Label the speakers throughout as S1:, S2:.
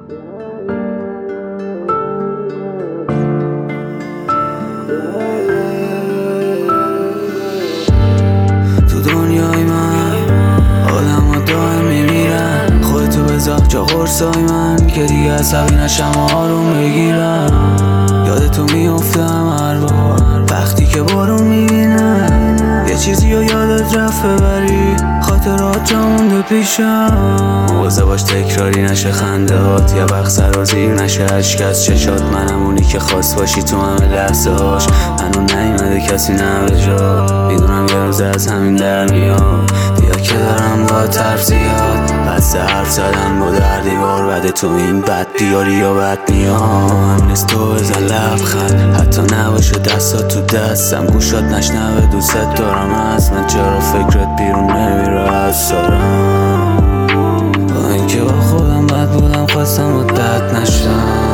S1: تو دنیای من آدم ها دائم میمیرن، خودتو بذار جا قرصای من که دیگه عصبی نشم و آروم بگیرم. یادتو میافتم هر بار وقتی که بارون میبینم، یه چیزی رو یادت رفت ببری، خاطرات جا مونده پیشم. مواظب باش تکراری نشه خندهات، یا وقت سرازیر نشه اشک از چشات. منم اونی که خواست باشی تو همه لحظه هاش، هنوز نیومده کسی نه به جا. میدونم یه روز از همین در میاد، بیا که دارم با طرف زیاد. بس حرف زدن با در دیوار، بده تو این بد بیاری یا بد میام. نیست تو بزن لبخند، حتی نباشه دستات تو دستم، گوشات نشنوه دوست دارم از من. چرا فکرت بیرون نمیره از سرم؟ با اینکه با خودم بد بودم، خواستم با درد نشدم.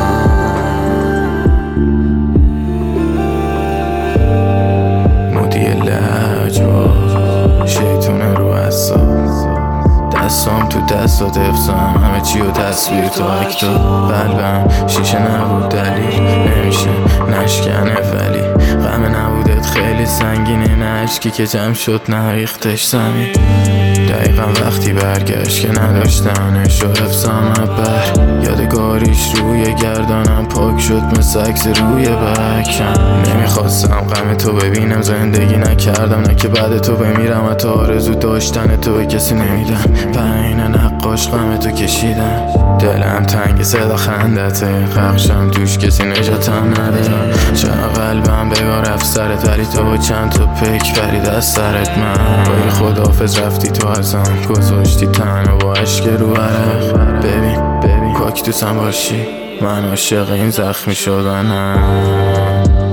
S2: مودی لجباز شیطونه رو اصاب، دستام تو دستات افزام، همه چی و تصویر تو اکتا. قلبم شیشه نبود دلیل نمیشه نشکنه، ولی غم نبودت خیلی سنگینه، نه اشکی که جمع شد نه ریختش زمین. دقیقا وقتی برگشت که نداشتنش و حفظم بر یادگاریش روی گردانم پاک شد مثل عکس روی بکم. نمیخواستم غم تو ببینم، زندگی نکردم نه که بعد تو بمیرم، حتی آرزو داشتن تو به کسی نمیدم. پایین نقاش غم تو کشیدم، دلم تنگ صدا خندته، قخشم توش کسی نجاتم نده. چرا قلبم بگاه رفت سرت، ولی تو با چند تا پک پرید از سرت. من با خداحافظ رفتی تو ازم، گذاشتی تنها با عشق رو عرق. ببین کاکتوسم باشی، من عاشق این زخمی شدنم.